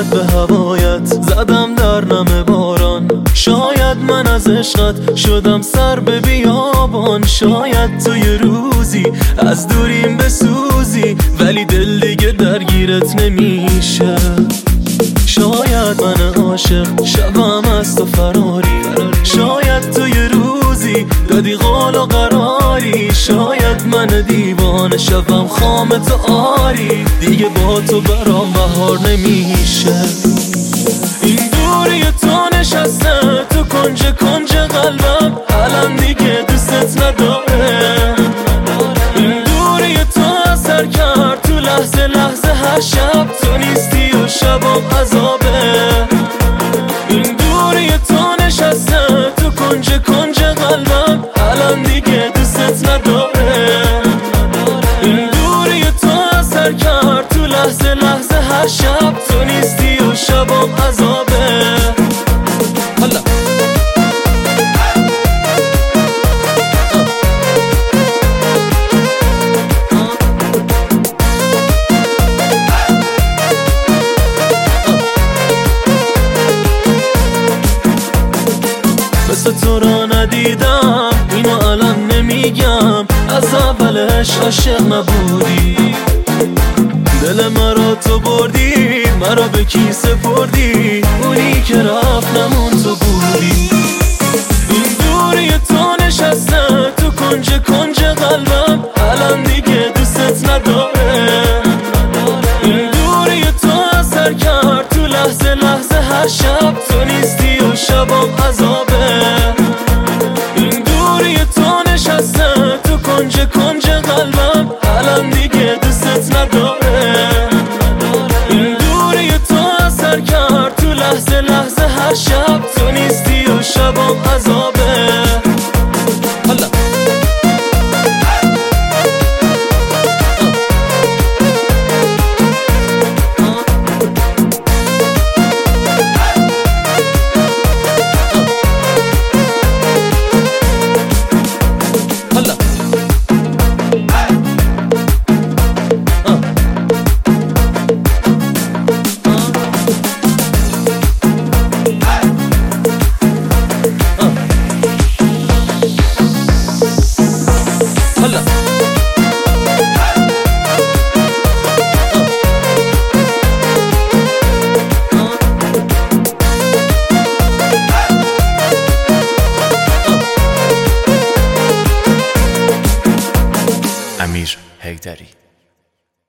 شاید به هوایت زدم در نم باران، شاید من از عشقت شدم سر به بیابان، شاید تو یه روزی از دوریم بسوزی ولی دل دیگه درگیرت نمیشه. شاید من عاشق شبم از تو فراری، شاید تو یه روزی دادی قول و قراری، شاید من دیوانه شبم خام تو آری، دیگه با تو برام بهار نمیشه. این دوری تو نشسته تو کنج قلبم، الان دیگه دوستت نداره. این دوری تو اثر کرد تو لحظه هر شب، تو نیستی و شبم عذابه. این دوری تو نشسته تو کنج قلبم، الان دیگه دوستت نداره. این دوری تو اثر کرد تو لحظه هر شب، تو نیستی و شبم عذابه. حالا مثل تو را ندیدم، اینو الان نمیگم، از اولش عاشق نبودی. دل مرا تو بردی، مرا به کی سپردی، اونی که رفت نمون تو بودی. این دوری تو نشسته تو کنج قلبم، الان دیگه دوستت نداره. این دوری تو اثر کرد تو لحظه هر شب، تو نیستی و شبم عذابه. این دوری تو نشسته تو کنج قلبم، الان دیگه دوستت نداره. این دوری تو اثر کرد تو لحظه هر شب، تو نیستی و شبم عذابه. حالا امیر حیدری.